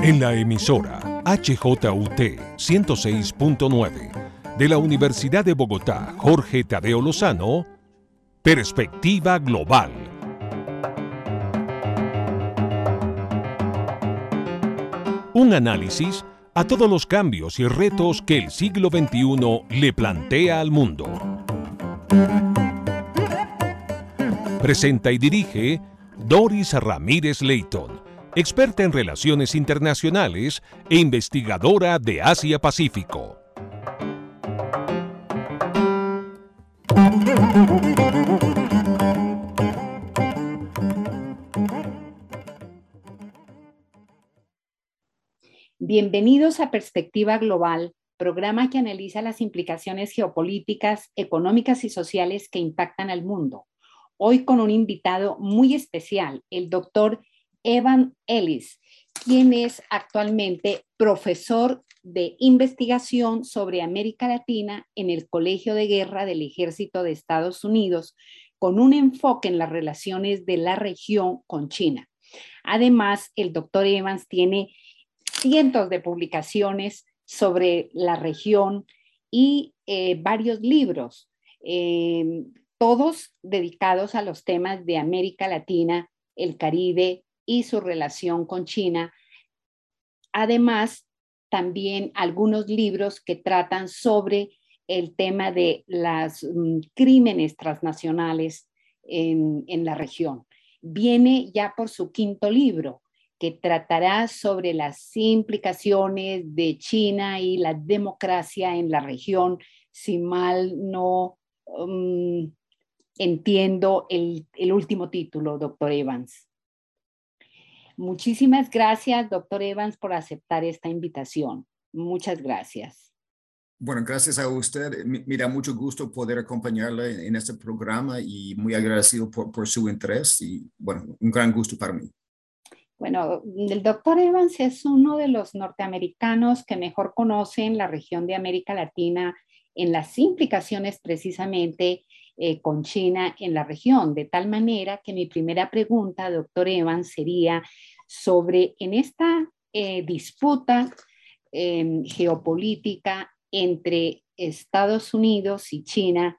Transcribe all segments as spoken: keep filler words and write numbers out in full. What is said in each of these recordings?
En la emisora H J U T ciento seis punto nueve de la Universidad de Bogotá, Jorge Tadeo Lozano, Perspectiva Global. Un análisis a todos los cambios y retos que el siglo veintiuno le plantea al mundo. Presenta y dirige Doris Ramírez Leighton, experta en relaciones internacionales e investigadora de Asia-Pacífico. Bienvenidos a Perspectiva Global, programa que analiza las implicaciones geopolíticas, económicas y sociales que impactan al mundo. Hoy con un invitado muy especial, el doctor Evan Ellis, quien es actualmente profesor de investigación sobre América Latina en el Colegio de Guerra del Ejército de Estados Unidos, con un enfoque en las relaciones de la región con China. Además, el doctor Evans tiene cientos de publicaciones sobre la región y eh, varios libros, eh, todos dedicados a los temas de América Latina, el Caribe y su relación con China. Además, también algunos libros que tratan sobre el tema de los um, crímenes transnacionales en, en la región. Viene ya por su quinto libro, que tratará sobre las implicaciones de China y la democracia en la región, si mal no um, entiendo el, el último título, doctor Evans. Muchísimas gracias, doctor Evans, por aceptar esta invitación. Muchas gracias. Bueno, gracias a usted. Me da mucho gusto poder acompañarle en este programa y muy agradecido por, por su interés y, bueno, un gran gusto para mí. Bueno, el doctor Evans es uno de los norteamericanos que mejor conocen la región de América Latina en las implicaciones precisamente eh, con China en la región, de tal manera que mi primera pregunta, doctor Evans, sería sobre en esta eh, disputa eh, geopolítica entre Estados Unidos y China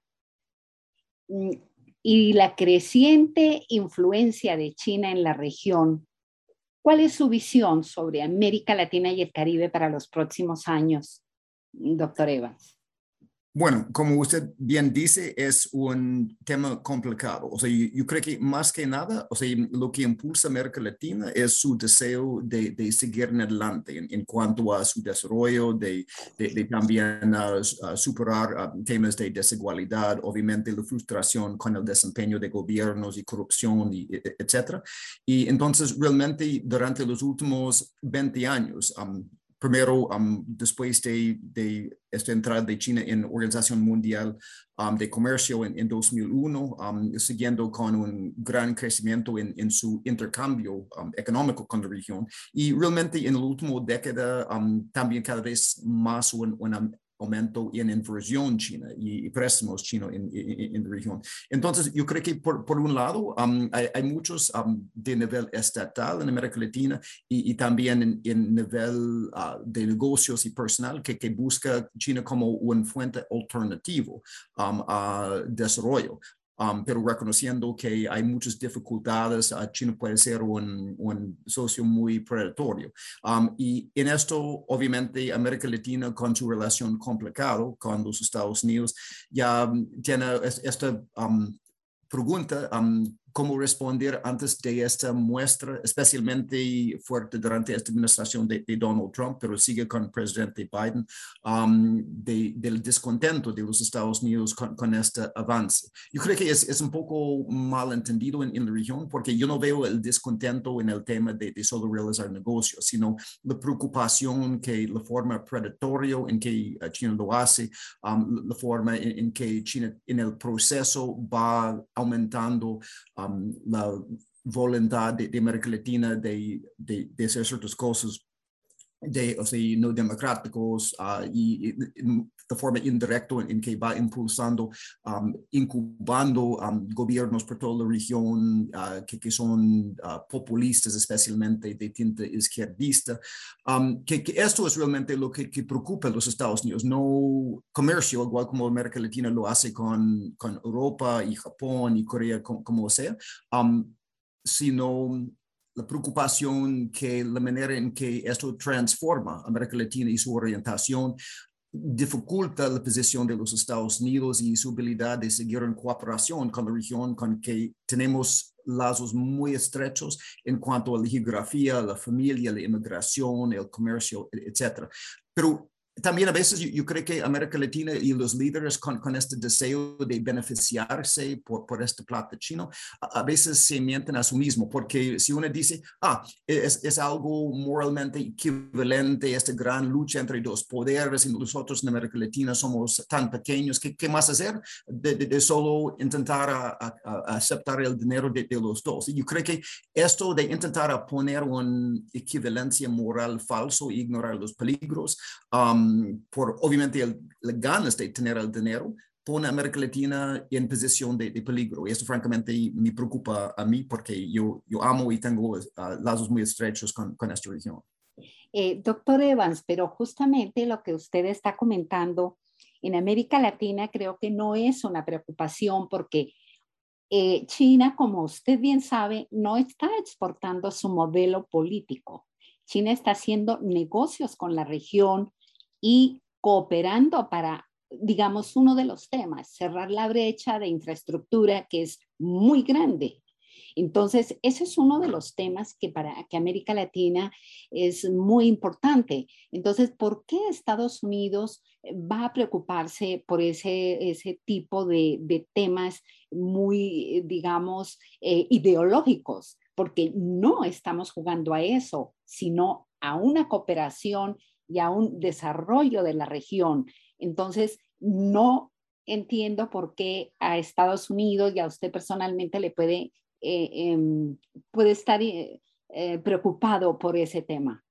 y la creciente influencia de China en la región, ¿cuál es su visión sobre América Latina y el Caribe para los próximos años, doctor Evans? Bueno, como usted bien dice, es un tema complicado. O sea, yo, yo creo que más que nada, o sea, lo que impulsa a América Latina es su deseo de, de seguir en adelante en, en cuanto a su desarrollo, de, de, de también uh, uh, superar uh, temas de desigualdad, obviamente la frustración con el desempeño de gobiernos y corrupción, y, etcétera. Y entonces, realmente, durante los últimos veinte años, um, primero, um, después de, de esta entrada de China en la Organización Mundial um, de Comercio en, en dos mil uno, um, siguiendo con un gran crecimiento en, en su intercambio um, económico con la región. Y realmente en la última década um, también cada vez más un, un aumento en inversión china y, y préstamos chinos en, en, en la región. Entonces, yo creo que por, por un lado um, hay, hay muchos um, de nivel estatal en América Latina y, y también en, en nivel uh, de negocios y personal que, que busca China como una fuente alternativa um, a desarrollo. Um, pero reconociendo que hay muchas dificultades, uh, China puede ser un, un socio muy predatorio. Um, y en esto, obviamente, América Latina, con su relación complicada con los Estados Unidos, ya um, tiene esta um, pregunta, um, cómo responder antes de esta muestra, especialmente fuerte durante esta administración de, de Donald Trump, pero sigue con el presidente Biden, um, de, del descontento de los Estados Unidos con, con este avance. Yo creo que es, es un poco mal entendido en, en la región, porque yo no veo el descontento en el tema de, de solo realizar negocios, sino la preocupación que la forma predatoria en que China lo hace, um, la forma en, en que China en el proceso va aumentando Um, la voluntad de, de América Latina de, de, de hacer ciertas cosas de, o sea, no democráticos uh, y, y de forma indirecta en, en que va impulsando, um, incubando um, gobiernos por toda la región uh, que, que son uh, populistas, especialmente de tinta izquierdista, um, que, que esto es realmente lo que, que preocupa a los Estados Unidos, no comercio, igual como América Latina lo hace con, con Europa y Japón y Corea, como, como sea, um, sino la preocupación que la manera en que esto transforma América Latina y su orientación dificulta la posición de los Estados Unidos y su habilidad de seguir en cooperación con la región con que tenemos lazos muy estrechos en cuanto a la geografía, la familia, la inmigración, el comercio, etcétera. Pero también a veces yo, yo creo que América Latina y los líderes con, con este deseo de beneficiarse por, por este plato chino, a, a veces se mienten a sí mismo, porque si uno dice, ah, es, es algo moralmente equivalente, esta gran lucha entre dos poderes y nosotros en América Latina somos tan pequeños, ¿qué, qué más hacer? De, de, de solo intentar a, a, a aceptar el dinero de, de los dos. Y yo creo que esto de intentar poner una equivalencia moral falso e ignorar los peligros, um, por obviamente el, las ganas de tener el dinero, pone a América Latina en posición de, de peligro. Y esto francamente me preocupa a mí porque yo, yo amo y tengo uh, lazos muy estrechos con, con esta región. Eh, doctor Evans, pero justamente lo que usted está comentando en América Latina creo que no es una preocupación porque eh, China, como usted bien sabe, no está exportando su modelo político. China está haciendo negocios con la región y cooperando para, digamos, uno de los temas, cerrar la brecha de infraestructura que es muy grande. Entonces, ese es uno de los temas que para que América Latina es muy importante. Entonces, ¿por qué Estados Unidos va a preocuparse por ese, ese tipo de, de temas muy, digamos, eh, ideológicos? Porque no estamos jugando a eso, sino a una cooperación y a un desarrollo de la región. Entonces, no entiendo por qué a Estados Unidos y a usted personalmente le puede, eh, eh, puede estar eh, eh, preocupado por ese tema.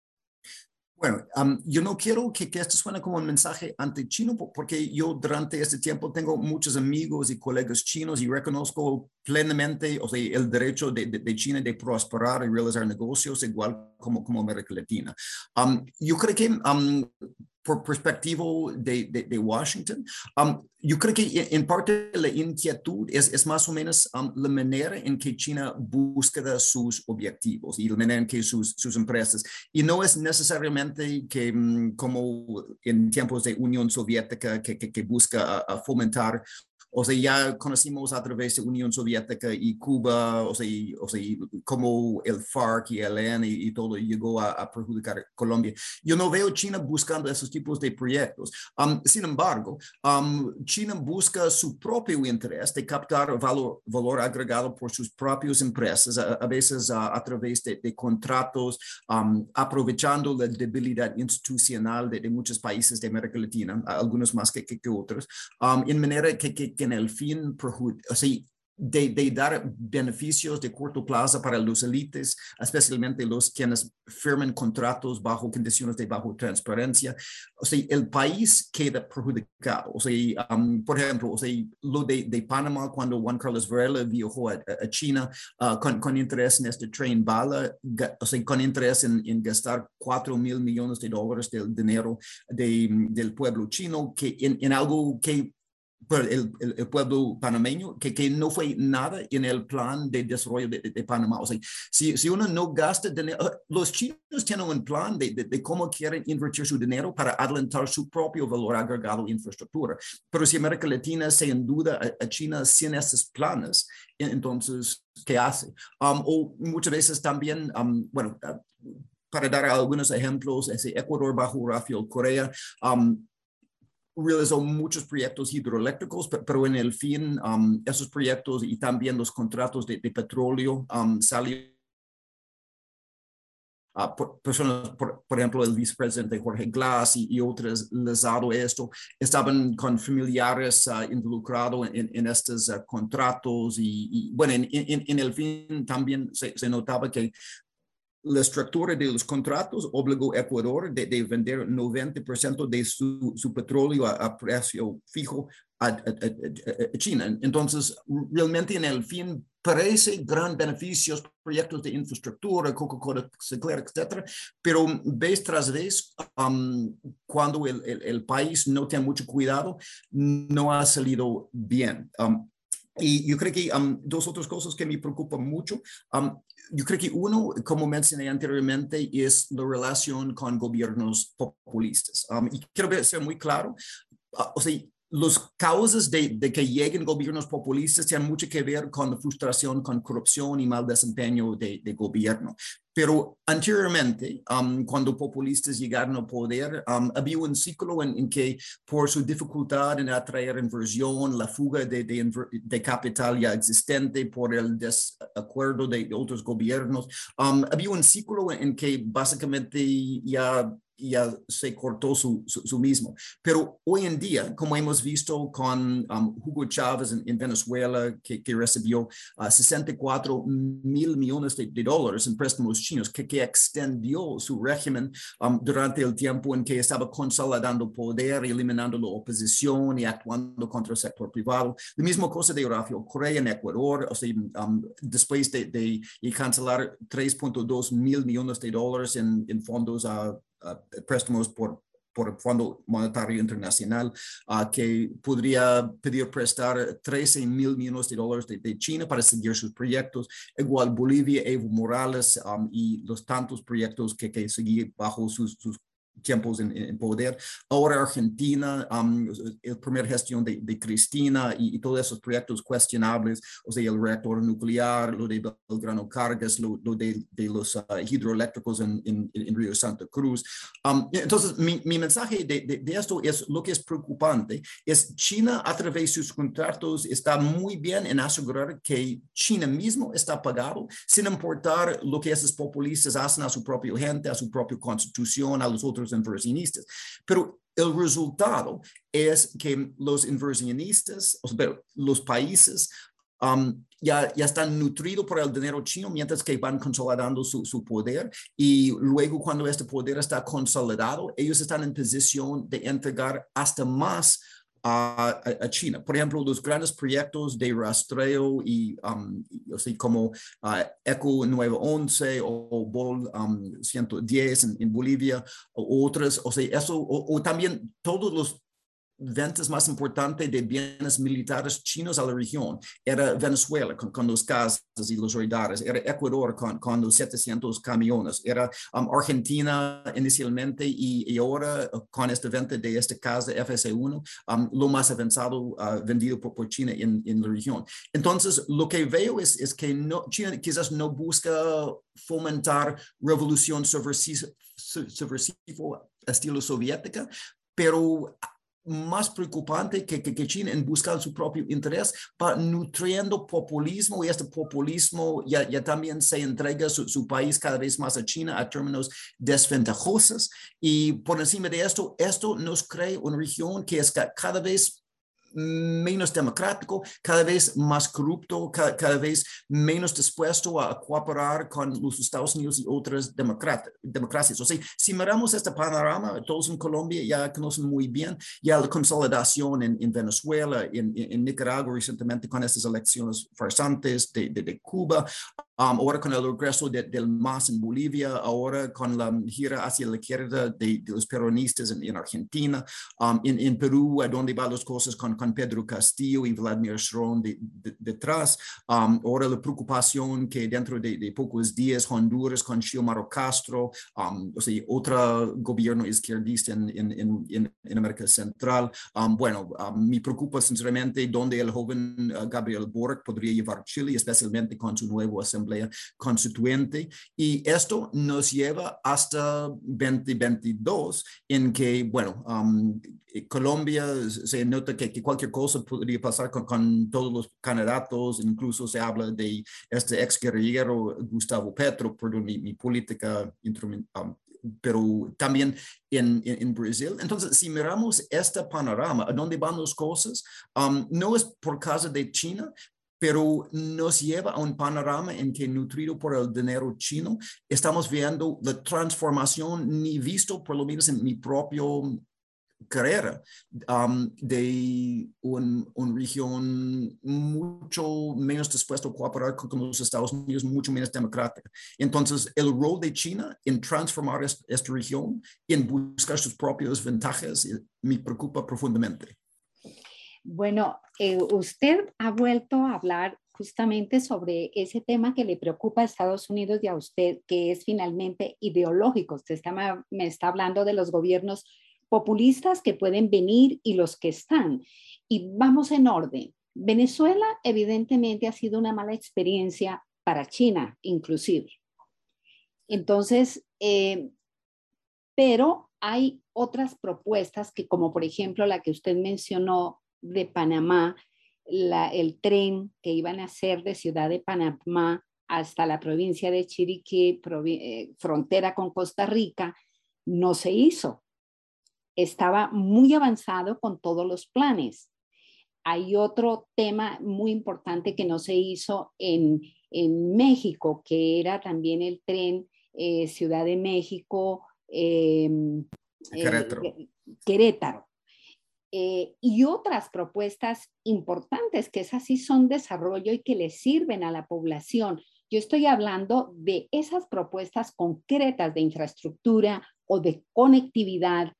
Bueno, um, yo no quiero que, que esto suene como un mensaje anti-chino, porque yo durante este tiempo tengo muchos amigos y colegas chinos y reconozco plenamente, o sea, el derecho de, de, de China de prosperar y realizar negocios igual como, como América Latina. Um, yo creo que um, por perspectiva de, de, de Washington, um, yo creo que en parte la inquietud es, es más o menos um, la manera en que China busca sus objetivos y la manera en que sus, sus empresas, y no es necesariamente que um, como en tiempos de Unión Soviética que, que, que busca a, a fomentar. O sea, ya conocimos a través de Unión Soviética y Cuba, o sea, y, o sea, y como el FARC y el E L N y, y todo llegó a, a perjudicar a Colombia. Yo no veo China buscando esos tipos de proyectos. Um, sin embargo, um, China busca su propio interés de captar valor, valor agregado por sus propias empresas, a, a veces a, a través de, de contratos, um, aprovechando la debilidad institucional de, de muchos países de América Latina, algunos más que, que, que otros, um, en manera que, que que en el fin, o sea, de, de dar beneficios de corto plazo para los élites, especialmente los quienes firman contratos bajo condiciones de bajo transparencia. O sea, el país queda perjudicado. O sea, um, por ejemplo, o sea, lo de, de Panamá, cuando Juan Carlos Varela viajó a, a China uh, con, con interés en este tren bala, o sea, con interés en, en gastar cuatro mil millones de dólares del dinero de, del pueblo chino, que en, en algo que El, el, el pueblo panameño, que, que no fue nada en el plan de desarrollo de, de, de Panamá. O sea, si, si uno no gasta dinero, los chinos tienen un plan de, de, de cómo quieren invertir su dinero para adelantar su propio valor agregado en infraestructura. Pero si América Latina se endeuda a, a China sin esos planes, entonces, ¿qué hace? Um, o muchas veces también, um, bueno, uh, para dar algunos ejemplos, ese Ecuador bajo Rafael Correa, um, realizó muchos proyectos hidroeléctricos, pero en el fin, um, esos proyectos y también los contratos de, de petróleo um, salieron. Uh, por, personas, por, por ejemplo, el vicepresidente Jorge Glass y, y otros les ha dado esto, estaban con familiares uh, involucrados en, en estos uh, contratos y, y bueno, en, en, en el fin también se, se notaba que la estructura de los contratos obligó a Ecuador de, de vender noventa por ciento de su, su petróleo a, a precio fijo a, a, a, a China. Entonces, realmente en el fin parece gran beneficios, proyectos de infraestructura, Coca-Cola, etcétera, pero vez tras vez, um, cuando el, el, el país no tiene mucho cuidado, no ha salido bien. Um, y yo creo que um, dos otras cosas que me preocupan mucho. Um, Yo creo que uno, como mencioné anteriormente, es la relación con gobiernos populistas. Um, y quiero ser muy claro, uh, o sea, las causas de, de que lleguen gobiernos populistas tienen mucho que ver con la frustración, con corrupción y mal desempeño de, de gobierno. Pero anteriormente, um, cuando populistas llegaron al poder, um, había un ciclo en, en que por su dificultad en atraer inversión, la fuga de, de, de capital ya existente por el desacuerdo de otros gobiernos, um, había un ciclo en que básicamente ya ya se cortó su, su, su mismo. Pero hoy en día, como hemos visto con um, Hugo Chávez en, en Venezuela, que, que recibió uh, sesenta y cuatro mil millones de, de dólares en préstamos chinos, que, que extendió su régimen um, durante el tiempo en que estaba consolidando poder, eliminando la oposición y actuando contra el sector privado. La misma cosa de Rafael Correa en Ecuador, o sea, um, después de, de, de cancelar tres punto dos mil millones de dólares en, en fondos a uh, Uh, préstamos por, por el Fondo Monetario Internacional, uh, que podría pedir prestar trece mil millones de dólares de, de China para seguir sus proyectos. Igual Bolivia, Evo Morales um, y los tantos proyectos que, que seguir bajo sus, sus tiempos en, en poder. Ahora Argentina, um, el primer gestión de, de Cristina y, y todos esos proyectos cuestionables, o sea, el reactor nuclear, lo de Belgrano Cargas, lo, lo de, de los uh, hidroeléctricos en, en, en Río Santa Cruz. Um, entonces, mi, mi mensaje de, de, de esto es lo que es preocupante, es China a través de sus contratos está muy bien en asegurar que China mismo está pagado, sin importar lo que esos populistas hacen a su propia gente, a su propia constitución, a los otros inversionistas. Pero el resultado es que los inversionistas, o sea, los países, um, ya, ya están nutridos por el dinero chino mientras que van consolidando su, su poder, y luego cuando este poder está consolidado, ellos están en posición de entregar hasta más A, a China. Por ejemplo, los grandes proyectos de rastreo y um, así como uh, ECO nueve once o, o Bol um, ciento diez en, en Bolivia o otras, o sea, eso, o, o también todos los ventas más importantes de bienes militares chinos a la región. Era Venezuela con, con los cazas y los radares, era Ecuador con, con los setecientos camiones, era um, Argentina inicialmente y, y ahora con esta venta de este caza F C uno, um, lo más avanzado uh, vendido por, por China en, en la región. Entonces, lo que veo es, es que no, China quizás no busca fomentar revolución subversiva, subversiva estilo soviética, pero más preocupante que, que, que China en buscar su propio interés, va nutriendo populismo, y este populismo ya, ya también se entrega su, su país cada vez más a China a términos desventajosos, y por encima de esto, esto nos crea una región que es cada vez menos democrático, cada vez más corrupto, cada, cada vez menos dispuesto a cooperar con los Estados Unidos y otras democracias. O sea, si miramos este panorama, todos en Colombia ya conocen muy bien ya la consolidación en, en Venezuela, en, en Nicaragua recientemente con estas elecciones farsantes de, de, de Cuba, um, ahora con el regreso de, del M A S en Bolivia, ahora con la gira hacia la izquierda de, de los peronistas en, en Argentina, um, en, en Perú, a donde van las cosas con con Pedro Castillo y Vladimir Cerrón de, de, detrás. Um, ahora la preocupación que dentro de, de pocos días Honduras con Xiomara Castro, um, o sea, otro gobierno izquierdista en, en, en, en América Central. Um, bueno, um, me preocupa sinceramente dónde el joven uh, Gabriel Boric podría llevar Chile, especialmente con su nueva asamblea constituyente. Y esto nos lleva hasta veinte veintidós, en que, bueno, um, Colombia se nota que, que cualquier cosa podría pasar con, con todos los candidatos, incluso se habla de este ex guerrillero Gustavo Petro, perdón, mi, mi política, um, pero también en, en, en Brasil. Entonces, si miramos este panorama, a dónde van las cosas, um, no es por causa de China, pero nos lleva a un panorama en que, nutrido por el dinero chino, estamos viendo la transformación ni visto, por lo menos en mi propio carrera, um, de una un región mucho menos dispuesta a cooperar con, con los Estados Unidos, mucho menos democrática. Entonces, el rol de China en transformar est esta región, en buscar sus propias ventajas, me preocupa profundamente. Bueno, eh, usted ha vuelto a hablar justamente sobre ese tema que le preocupa a Estados Unidos y a usted, que es finalmente ideológico. Usted está, me está hablando de los gobiernos populistas que pueden venir y los que están. Y vamos en orden. Venezuela evidentemente ha sido una mala experiencia para China, inclusive. Entonces, eh, pero hay otras propuestas que, como por ejemplo la que usted mencionó de Panamá, la, el tren que iban a hacer de Ciudad de Panamá hasta la provincia de Chiriquí, eh, frontera con Costa Rica, no se hizo. Estaba muy avanzado con todos los planes. Hay otro tema muy importante que no se hizo en, en México, que era también el tren eh, Ciudad de México, eh, Querétaro. Eh, Querétaro. Eh, y otras propuestas importantes que esas sí son desarrollo y que le sirven a la población. Yo estoy hablando de esas propuestas concretas de infraestructura o de conectividad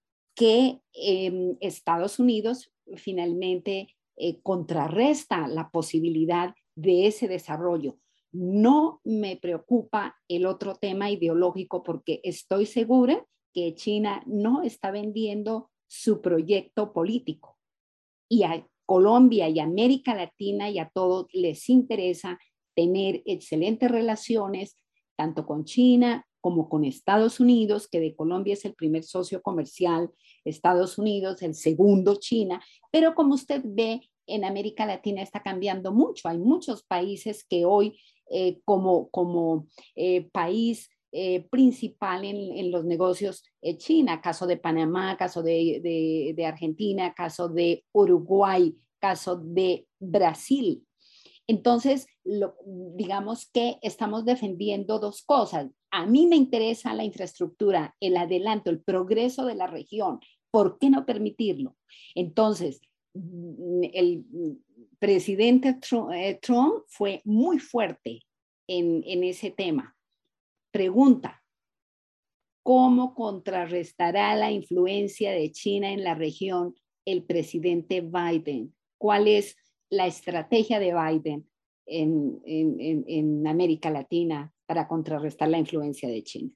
que eh, Estados Unidos finalmente eh, contrarresta la posibilidad de ese desarrollo. No me preocupa el otro tema ideológico porque estoy segura que China no está vendiendo su proyecto político. Y a Colombia y a América Latina y a todos les interesa tener excelentes relaciones, tanto con China como con Estados Unidos, que de Colombia es el primer socio comercial, Estados Unidos el segundo, China, pero como usted ve, en América Latina está cambiando mucho. Hay muchos países que hoy, eh, como, como eh, país Eh, principal en, en los negocios eh, China, caso de Panamá, caso de, de, de Argentina, caso de Uruguay, caso de Brasil. Entonces, lo, digamos que estamos defendiendo dos cosas. A mí me interesa la infraestructura, el adelanto, el progreso de la región. ¿Por qué no permitirlo? Entonces, el presidente Trump, eh, Trump fue muy fuerte en, en ese tema. Pregunta, ¿cómo contrarrestará la influencia de China en la región el presidente Biden? ¿Cuál es la estrategia de Biden en, en, en, en América Latina para contrarrestar la influencia de China?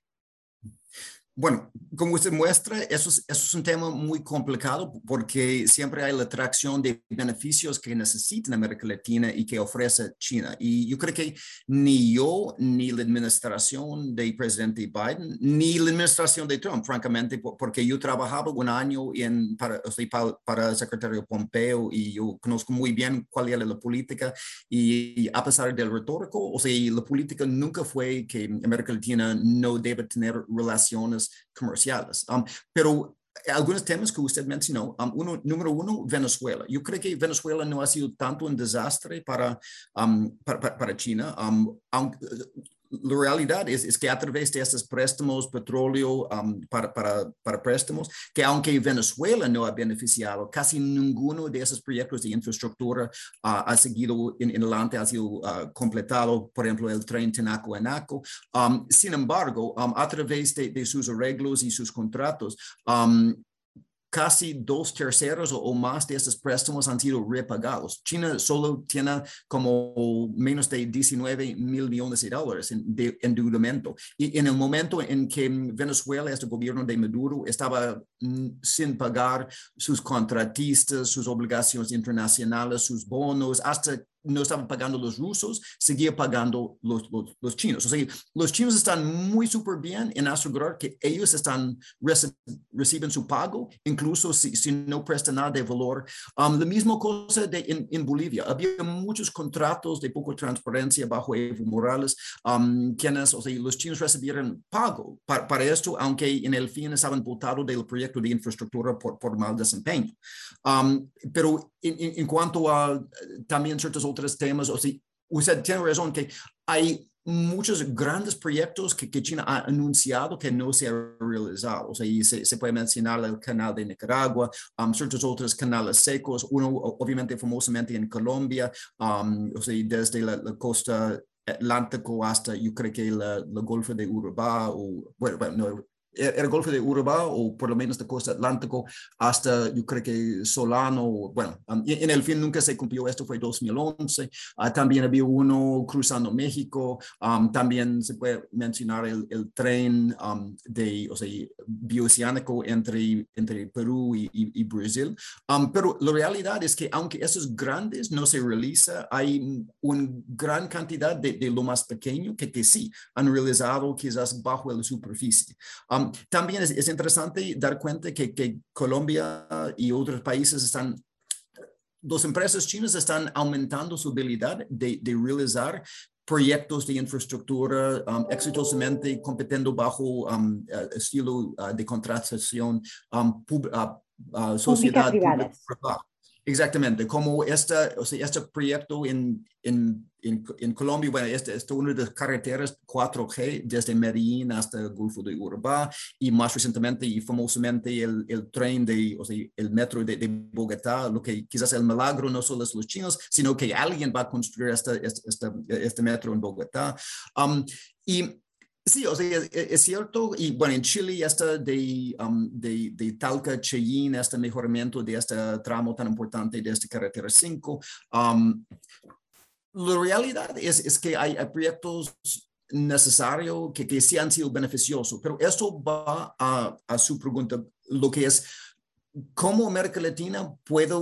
Bueno, como usted muestra, eso es, eso es un tema muy complicado porque siempre hay la atracción de beneficios que necesita América Latina y que ofrece China. Y yo creo que ni yo, ni la administración del presidente Biden, ni la administración de Trump, francamente, porque yo trabajaba un año en, para, o sea, para, para el secretario Pompeo y yo conozco muy bien cuál era la política y, y a pesar del retórico, o sea, la política nunca fue que América Latina no debe tener relaciones comerciales. Um, pero algunos temas que usted mencionó, um, uno, número uno, Venezuela. Yo creo que Venezuela no ha sido tanto un desastre para, um, para, para, para China. Um, aunque, la realidad es, es que a través de estos préstamos, petróleo um, para, para, para préstamos, que aunque Venezuela no ha beneficiado, casi ninguno de esos proyectos de infraestructura uh, ha seguido en, en adelante, ha sido uh, completado, por ejemplo, el tren Tenaco-Anaco. Um, sin embargo, um, a través de, de sus arreglos y sus contratos, um, casi dos terceros o, o más de estos préstamos han sido repagados. China solo tiene como menos de diecinueve mil millones de dólares en, de endeudamiento. Y en el momento en que Venezuela, este gobierno de Maduro, estaba mm, sin pagar sus contratistas, sus obligaciones internacionales, sus bonos, hasta no estaban pagando los rusos, seguía pagando los, los, los chinos. O sea, los chinos están muy súper bien en asegurar que ellos están reci reciben su pago, incluso si, si no prestan nada de valor. Um, la misma cosa de, en, en Bolivia. Había muchos contratos de poca transparencia bajo Evo Morales, um, quienes, o sea, los chinos recibieron pago para, para esto, aunque en el fin estaban votados del proyecto de infraestructura por, por mal desempeño. Um, pero en, en, en cuanto a también ciertas otros temas. O sea, usted tiene razón que hay muchos grandes proyectos que, que China ha anunciado que no se han realizado. O sea, y se, se puede mencionar el canal de Nicaragua, um, ciertos otros canales secos, uno obviamente famosamente en Colombia, um, o sea, desde la, la costa Atlántico hasta, yo creo que la, la Golfo de Urabá, o bueno, bueno no, el Golfo de Urabá, o por lo menos de costa Atlántico, hasta yo creo que Solano, bueno, um, en el fin nunca se cumplió, esto fue dos mil once, uh, también había uno cruzando México, um, también se puede mencionar el, el tren um, de, o sea, bioceánico entre, entre Perú y, y, y Brasil, um, pero la realidad es que aunque esos grandes no se realiza, hay una gran cantidad de, de lo más pequeño que, que sí han realizado quizás bajo la superficie. Um, también es, es interesante dar cuenta que, que Colombia y otros países están, las empresas chinas están aumentando su habilidad de, de realizar proyectos de infraestructura um, exitosamente compitiendo bajo um, uh, estilo uh, de contratación um, pub, uh, uh, sociedad pública. Exactamente, como esta, o sea, este proyecto en, en, en, en Colombia, bueno, este es una de las carreteras cuatro G desde Medellín hasta el Golfo de Urabá, y más recientemente y famosamente el, el tren de, o sea, el metro de, de Bogotá, lo que quizás el milagro no solo es los chinos, sino que alguien va a construir este, este, este, este metro en Bogotá. Um, y Sí, o sea, es, es cierto, y bueno, en Chile ya está de, um, de, de Talca, Chillín, este mejoramiento de este tramo tan importante de esta carretera cinco. Um, la realidad es, es que hay, hay proyectos necesarios que, que sí han sido beneficiosos, pero esto va a, a su pregunta, lo que es, ¿cómo América Latina puede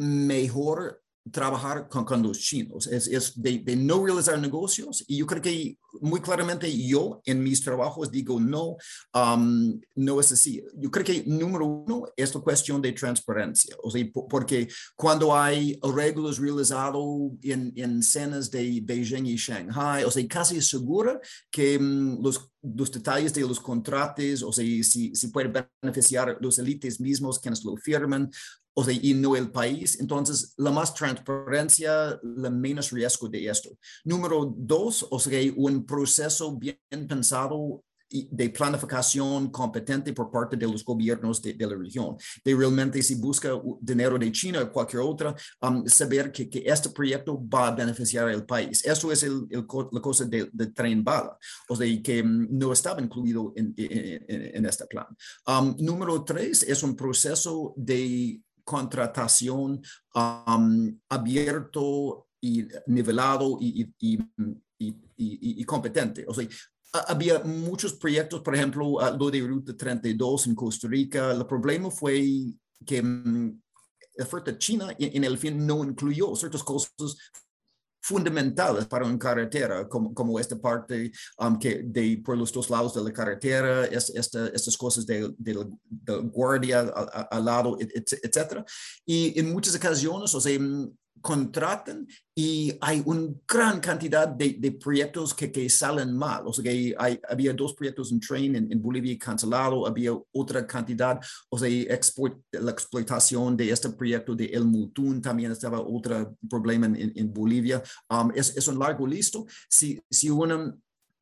mejor trabajar con, con los chinos? Es, es de, de no realizar negocios, y yo creo que muy claramente yo en mis trabajos digo no, um, no es así. Yo creo que número uno es la cuestión de transparencia, o sea, porque cuando hay arreglos realizados en, en cenas de Beijing y Shanghai, o sea, casi segura que um, los los detalles de los contratos, o sea, si, si puede beneficiar los élites mismos quienes lo firman, o sea, y no el país. Entonces, la más transparencia, la menos riesgo de esto. Número dos, o sea, un proceso bien pensado de planificación competente por parte de los gobiernos de, de la región. De realmente, si busca dinero de China o cualquier otra, um, saber que, que este proyecto va a beneficiar al país. Eso es el, el, la cosa del de tren bala, o sea, que um, no estaba incluido en, en, en, en este plan. Um, número tres es un proceso de contratación um, abierto y nivelado y, y, y, y, y competente. O sea, había muchos proyectos, por ejemplo, uh, lo de Ruta treinta y dos en Costa Rica. El problema fue que um, la oferta china en, en el fin no incluyó ciertas cosas fundamentales para una carretera, como, como esta parte um, que de, por los dos lados de la carretera, es, esta, estas cosas de, de, de guardia al, al lado, etcétera. Y en muchas ocasiones, o sea, contratan y hay una gran cantidad de, de proyectos que, que salen mal. O sea, que hay, había dos proyectos en tren en, en Bolivia cancelado, había otra cantidad, o sea, export, la explotación de este proyecto de El Mutún, también estaba otro problema en, en Bolivia. Um, es, es un largo listo. Si, si uno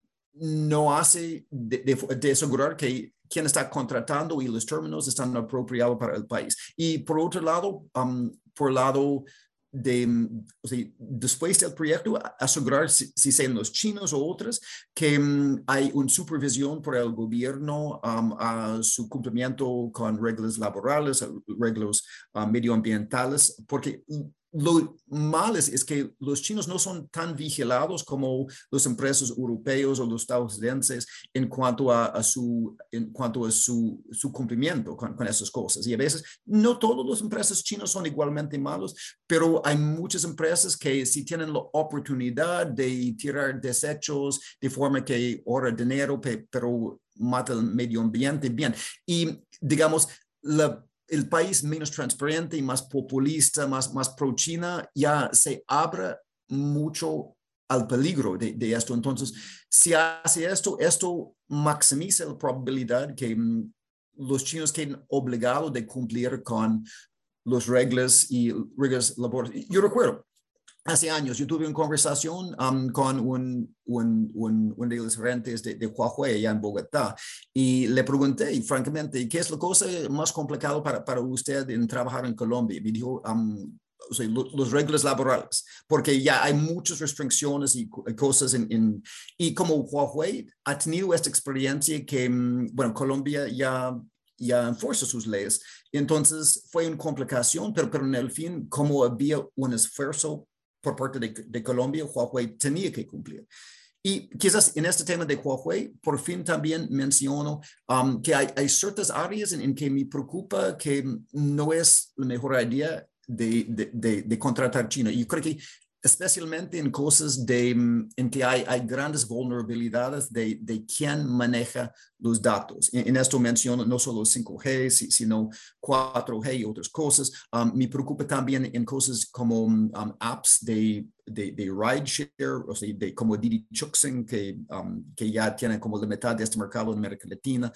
no hace de, de, de asegurar que quien está contratando y los términos están apropiados para el país. Y por otro lado, um, por el lado de, o sea, después del proyecto, asegurar, si, si sean los chinos o otros, que um, hay una supervisión por el gobierno um, a su cumplimiento con reglas laborales, reglas uh, medioambientales, porque lo malo es, es que los chinos no son tan vigilados como las empresas europeas o los estadounidenses en cuanto a, a, su, en cuanto a su, su cumplimiento con, con esas cosas. Y a veces no todas las empresas chinas son igualmente malas, pero hay muchas empresas que si tienen la oportunidad de tirar desechos de forma que ahorra dinero, pero mata el medio ambiente, bien. Y digamos, la el país menos transparente y más populista, más, más pro-China, ya se abre mucho al peligro de, de esto. Entonces, si hace esto, esto maximiza la probabilidad que um, los chinos queden obligados de cumplir con las reglas y reglas laborales. Yo recuerdo, hace años yo tuve una conversación um, con un, un, un, un de los gerentes de, de Huawei allá en Bogotá y le pregunté, francamente, ¿qué es la cosa más complicada para, para usted en trabajar en Colombia? Y me dijo, um, o sea, lo, los reglas laborales, porque ya hay muchas restricciones y cosas en, en, y como Huawei ha tenido esta experiencia que, bueno, Colombia ya ya enforza sus leyes. Entonces fue una complicación, pero, pero en el fin, como había un esfuerzo por parte de, de Colombia, Huawei tenía que cumplir. Y quizás en este tema de Huawei, por fin también menciono um, que hay, hay ciertas áreas en, en que me preocupa que no es la mejor idea de, de, de, de contratar China. Yo creo que especialmente en cosas de, en que hay, hay grandes vulnerabilidades de, de quién maneja los datos. En, en esto menciono no solo cinco G, sino cuatro G y otras cosas. Um, me preocupa también en cosas como um, apps de, de, de rideshare, o sea, de, como Didi Chuxing, que, um, que ya tienen como la mitad de este mercado en América Latina.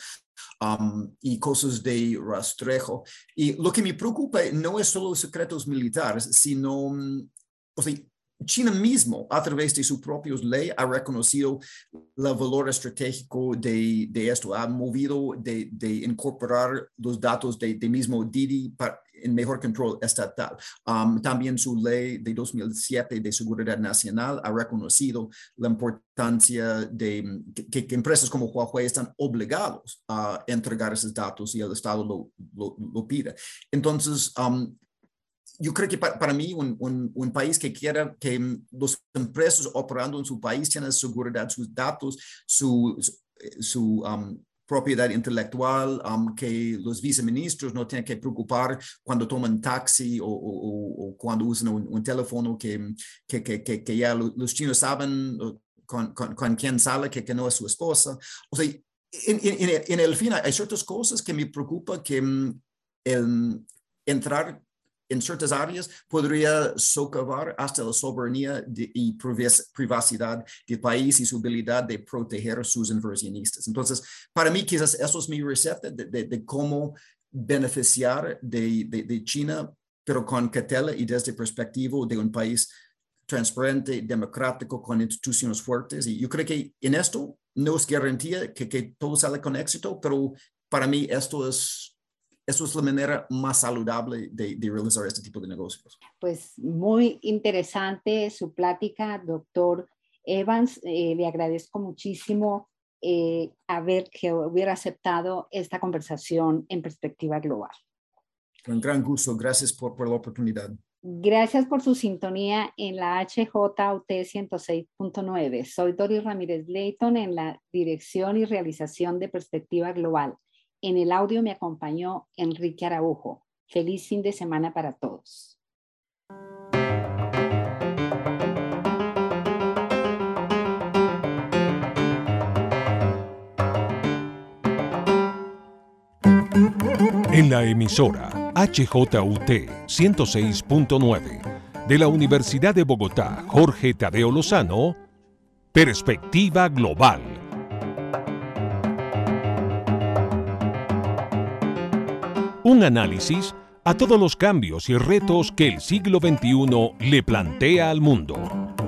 Um, y cosas de rastrejo. Y lo que me preocupa no es solo los secretos militares, sino, um, o sea, China mismo, a través de sus propias leyes, ha reconocido el valor estratégico de, de esto, ha movido de, de incorporar los datos de, de mismo Didi para, en mejor control estatal. Um, también su ley de dos mil siete de seguridad nacional ha reconocido la importancia de que, que empresas como Huawei están obligados a entregar esos datos si el Estado lo, lo, lo pide. Entonces, um, yo creo que para, para mí un, un, un país que quiera que las empresas operando en su país tengan seguridad, sus datos, su, su, su um, propiedad intelectual, um, que los viceministros no tienen que preocupar cuando toman taxi o, o, o cuando usan un, un teléfono que, que, que, que, que ya los chinos saben con, con, con quién sale, que, que no es su esposa. O sea, en, en, en el fin hay ciertas cosas que me preocupa que um, el, entrar en ciertas áreas podría socavar hasta la soberanía de, y privacidad del país y su habilidad de proteger a sus inversionistas. Entonces, para mí, quizás eso es mi receta de, de, de cómo beneficiar de, de, de China, pero con cautela y desde perspectiva de un país transparente, democrático, con instituciones fuertes. Y yo creo que en esto no es garantía que, que todo sale con éxito, pero para mí esto es Eso es la manera más saludable de, de realizar este tipo de negocios. Pues muy interesante su plática, doctor Evans. Eh, le agradezco muchísimo eh, haber que hubiera aceptado esta conversación en Perspectiva Global. Con gran gusto. Gracias por, por la oportunidad. Gracias por su sintonía en la H J U T ciento seis punto nueve. Soy Doris Ramírez Leighton en la dirección y realización de Perspectiva Global. En el audio me acompañó Enrique Araujo. Feliz fin de semana para todos. En la emisora H J U T ciento seis punto nueve de la Universidad de Bogotá, Jorge Tadeo Lozano, Perspectiva Global. Un análisis a todos los cambios y retos que el siglo veintiuno le plantea al mundo.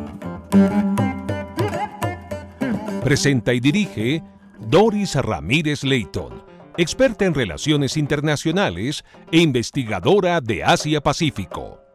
Presenta y dirige Doris Ramírez Leighton, experta en relaciones internacionales e investigadora de Asia-Pacífico.